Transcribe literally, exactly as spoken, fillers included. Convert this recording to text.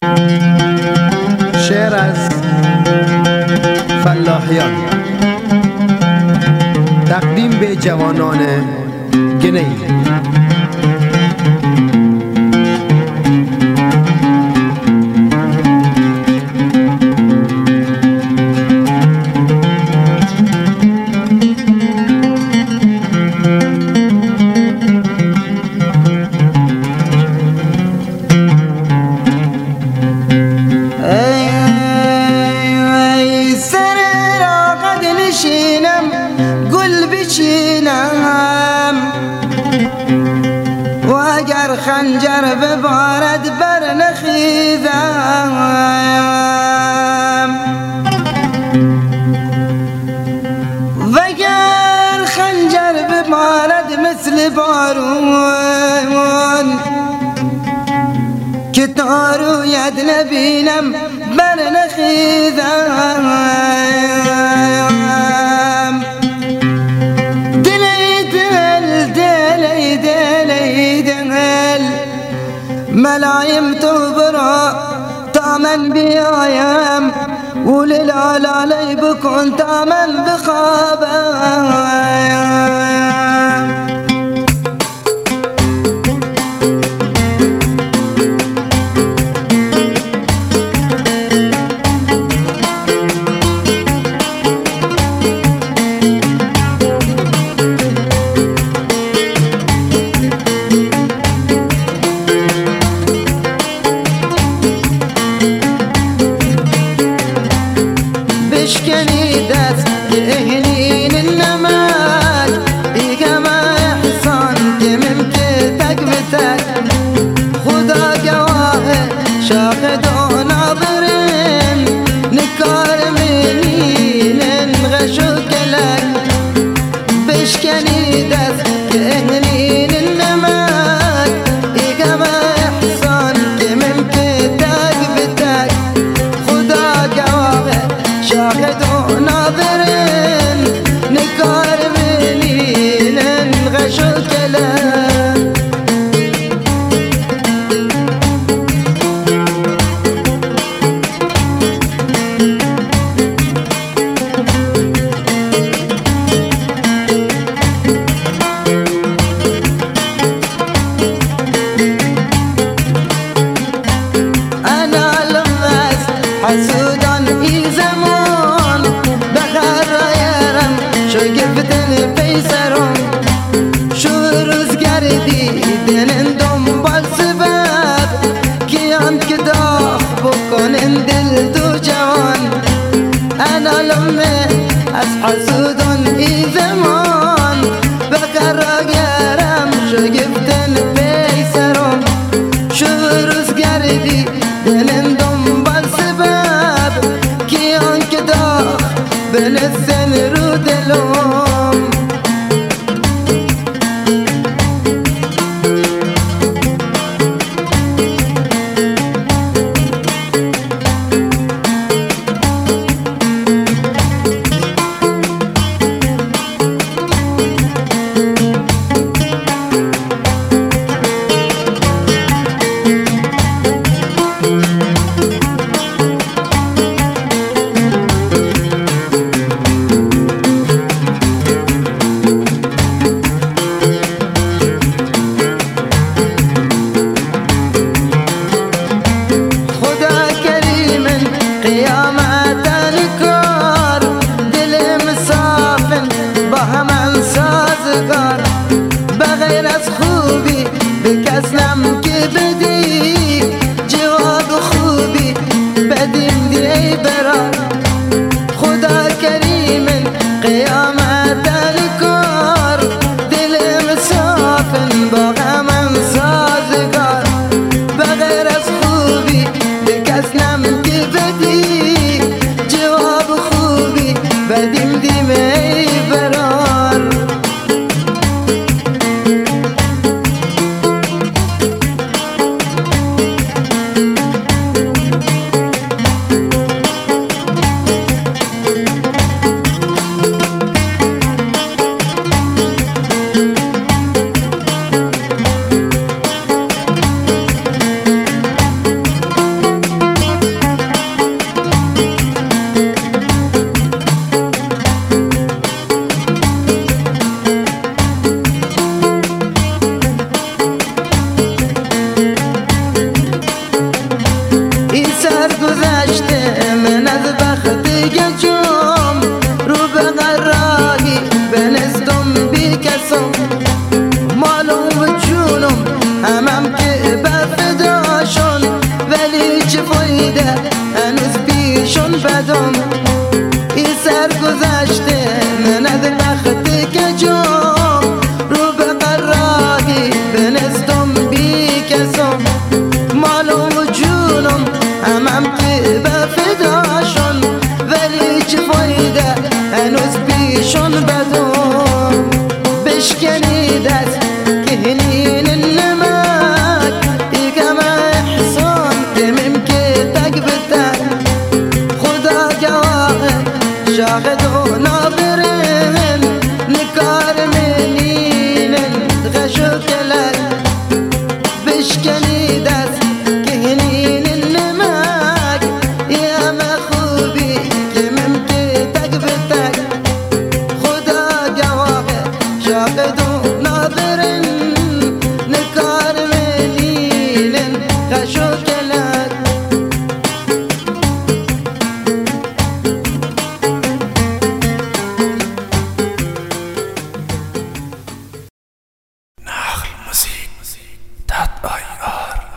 شعر از فلاحیان تقدیم به جوانان گنه‌ای. گل بچینم و اگر خنجر ببارد بر نخیزم و اگر خنجر ببارد مثل بارون که تا رویت نبینم بر نخیزم ملایم تو برا تا من بیایم وللعلالی بکن تا من بخوابم. بشکنی دست اهلین النمل ایگما احسان که ممکن تک بتک خدا گواه شاهد و ناظرین نکار منین غشو کلک. بشکنی دست اهلین النمل ایگما احسان که ممکن تک بتک خدا گواه شاهد و ناظرین نکار منین غش و کلک. انا لمس حسودان ای زمان بخر رایرم شگفتن پیسرم شو روز گردی دنن دنبال سبب کیان که داخ بکنن دل دو جوان. انا لمه از حسودان ای زمان بخر رایرم شگفتن پیسرم شو روز گردی دنن دنبال سبب کیان که داخ بنسن رو دلم. قیامت الکار دل مسافن با همان سازگار بغیر از خوبی به کس نم که بدی جواب خوبی بدیم دی برار. خدا کریم قیامت الکار دل مسافن با همان سازگار بغیر از خوبی به کس نم که بدی بریده هنوز پیشون بدم ای سر گذشته نند وقتی که جام رو به قراری بنستم بی کسم مالم و جونم همم که بفکر